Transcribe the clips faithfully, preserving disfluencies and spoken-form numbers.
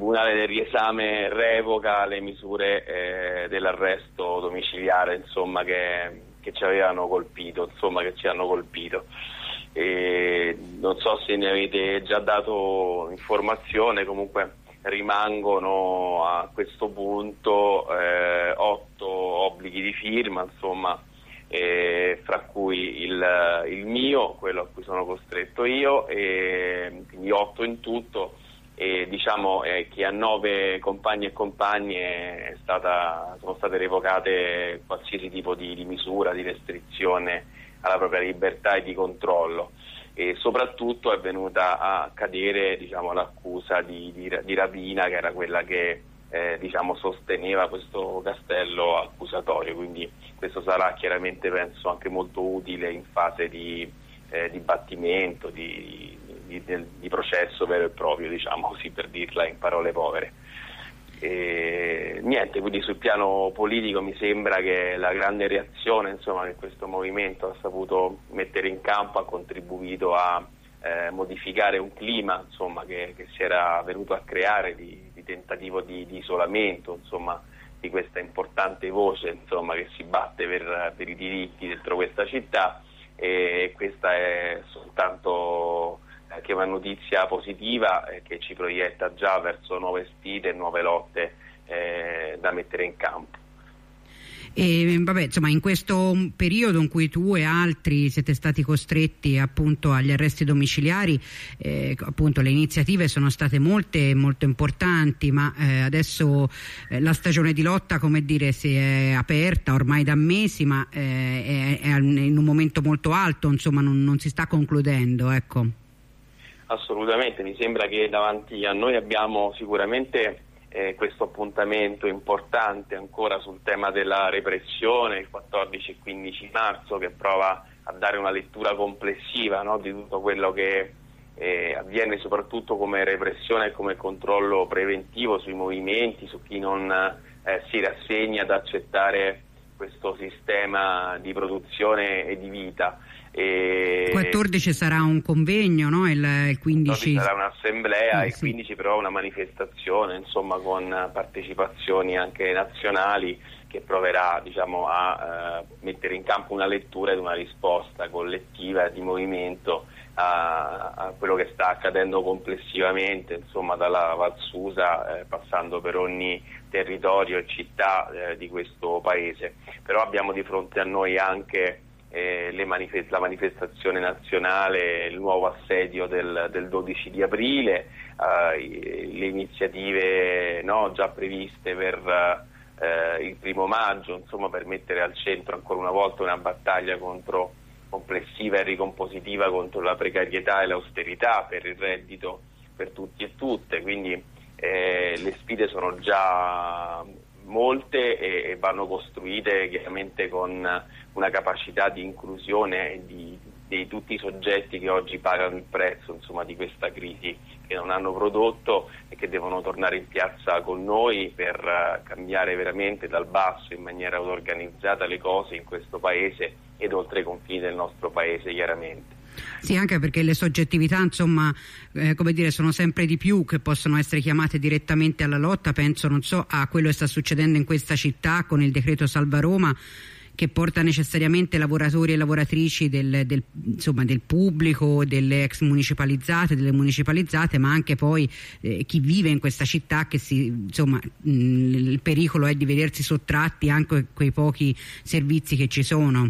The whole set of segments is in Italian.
Tribunale del riesame revoca le misure eh, dell'arresto domiciliare, insomma, che, che ci avevano colpito, insomma, che ci hanno colpito. E non so se ne avete già dato informazione, comunque rimangono a questo punto eh, otto obblighi di firma, insomma, eh, fra cui il, il mio, quello a cui sono costretto io, e quindi otto in tutto. E diciamo eh, che a nove compagni e compagne è stata, sono state revocate qualsiasi tipo di, di misura, di restrizione alla propria libertà e di controllo, e soprattutto è venuta a cadere, diciamo, l'accusa di, di, di rapina, che era quella che eh, diciamo, sosteneva questo castello accusatorio, quindi questo sarà chiaramente, penso, anche molto utile in fase di eh, dibattimento, di Di, di processo vero e proprio, diciamo così, per dirla in parole povere. E niente, quindi sul piano politico mi sembra che la grande reazione, insomma, che questo movimento ha saputo mettere in campo ha contribuito a eh, modificare un clima, insomma, che, che si era venuto a creare di, di tentativo di, di isolamento, insomma, di questa importante voce, insomma, che si batte per, per i diritti dentro questa città, e questa è soltanto che è una notizia positiva eh, che ci proietta già verso nuove sfide e nuove lotte eh, da mettere in campo. E vabbè, insomma, in questo periodo in cui tu e altri siete stati costretti appunto agli arresti domiciliari, eh, appunto le iniziative sono state molte molto importanti, ma eh, adesso eh, la stagione di lotta, come dire, si è aperta ormai da mesi, ma eh, è, è in un momento molto alto, insomma, non, non si sta concludendo, ecco. Assolutamente, mi sembra che davanti a noi abbiamo sicuramente eh, questo appuntamento importante ancora sul tema della repressione, il quattordici e quindici marzo, che prova a dare una lettura complessiva, no, di tutto quello che eh, avviene, soprattutto come repressione e come controllo preventivo sui movimenti, su chi non eh, si rassegna ad accettare questo sistema di produzione e di vita. Il quattordici sarà un convegno, no? Il, il quindici sarà un'assemblea, eh, il sì. quindici però una manifestazione, insomma, con partecipazioni anche nazionali, che proverà, diciamo, a uh, mettere in campo una lettura ed una risposta collettiva di movimento a, a quello che sta accadendo complessivamente, insomma, dalla Val Susa eh, passando per ogni territorio e città eh, di questo paese. Però abbiamo di fronte a noi anche Eh, le manifest- la manifestazione nazionale, il nuovo assedio del, del dodici di aprile, eh, le iniziative, no, già previste per eh, il primo maggio, insomma, per mettere al centro ancora una volta una battaglia contro, complessiva e ricompositiva contro la precarietà e l'austerità, per il reddito per tutti e tutte. Quindi eh, le sfide sono già molte e, e vanno costruite chiaramente con una capacità di inclusione di, di tutti i soggetti che oggi pagano il prezzo, insomma, di questa crisi, che non hanno prodotto e che devono tornare in piazza con noi per uh, cambiare veramente dal basso, in maniera organizzata, le cose in questo paese ed oltre i confini del nostro paese, chiaramente. Sì, anche perché le soggettività, insomma, eh, come dire, sono sempre di più che possono essere chiamate direttamente alla lotta. Penso, non so, a quello che sta succedendo in questa città con il decreto Salva Roma, che porta necessariamente lavoratori e lavoratrici del, del, insomma, del pubblico, delle ex municipalizzate, delle municipalizzate, ma anche poi eh, chi vive in questa città, che si, insomma, mh, il pericolo è di vedersi sottratti anche quei pochi servizi che ci sono.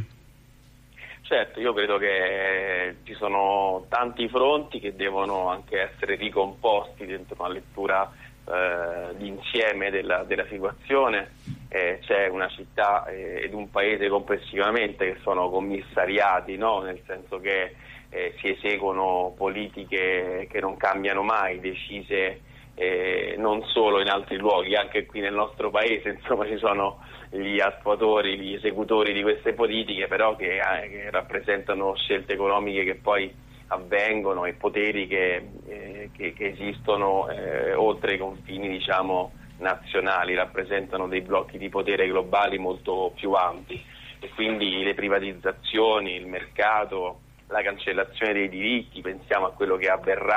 Certo, io credo che ci sono tanti fronti che devono anche essere ricomposti dentro una lettura eh, d'insieme della, della situazione. Eh, c'è una città eh, ed un paese complessivamente che sono commissariati, no? Nel senso che eh, si eseguono politiche che non cambiano mai, decise eh, non solo in altri luoghi, anche qui nel nostro paese, insomma, ci sono gli attuatori, gli esecutori di queste politiche, però che, eh, che rappresentano scelte economiche che poi avvengono e poteri che, eh, che, che esistono eh, oltre i confini, diciamo, nazionali, rappresentano dei blocchi di potere globali molto più ampi, e quindi le privatizzazioni, il mercato, la cancellazione dei diritti, pensiamo a quello che avverrà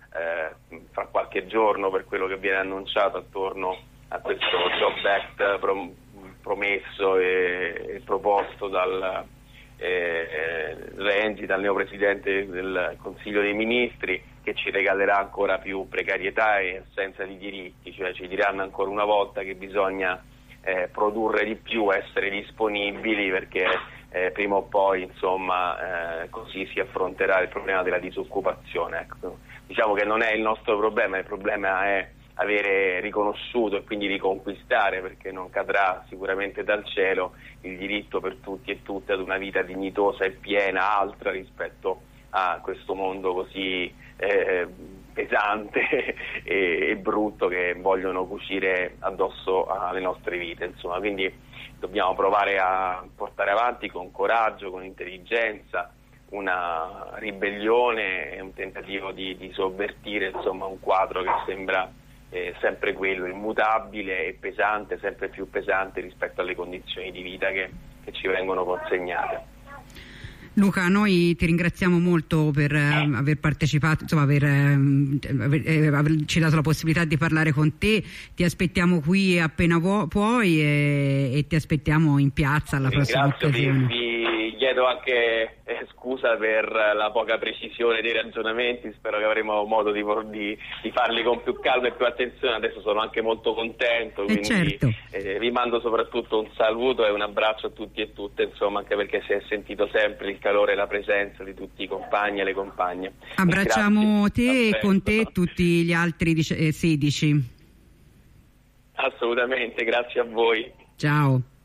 eh, fra qualche giorno, per quello che viene annunciato attorno a questo Job Act prom- promesso e, e proposto dal eh, Renzi, dal neopresidente del Consiglio dei Ministri, che ci regalerà ancora più precarietà e assenza di diritti, cioè ci diranno ancora una volta che bisogna eh, produrre di più, essere disponibili, perché eh, prima o poi insomma eh, così si affronterà il problema della disoccupazione. Ecco. Diciamo che non è il nostro problema, il problema è avere riconosciuto e quindi riconquistare, perché non cadrà sicuramente dal cielo, il diritto per tutti e tutte ad una vita dignitosa e piena, altra rispetto a questo mondo così eh, pesante e, e brutto che vogliono cucire addosso alle nostre vite. Insomma, quindi dobbiamo provare a portare avanti con coraggio, con intelligenza, una ribellione e un tentativo di, di sovvertire insomma un quadro che sembra eh, sempre quello, immutabile e pesante, sempre più pesante rispetto alle condizioni di vita che, che ci vengono consegnate. Luca, noi ti ringraziamo molto per eh, aver partecipato, insomma aver, eh, aver, eh, averci dato la possibilità di parlare con te. Ti aspettiamo qui appena vo- puoi e, e ti aspettiamo in piazza alla prossima occasione. Vi, vi chiedo anche eh, scusa per la poca precisione dei ragionamenti, spero che avremo modo di, di, di farli con più calma e più attenzione. Adesso sono anche molto contento, quindi eh certo. eh, vi mando soprattutto un saluto e un abbraccio a tutti e tutte, insomma, anche perché si è sentito sempre il calore e la presenza di tutti i compagni e le compagne. Abbracciamo Grazie. te e con te tutti gli altri sedici. Assolutamente, grazie a voi. Ciao.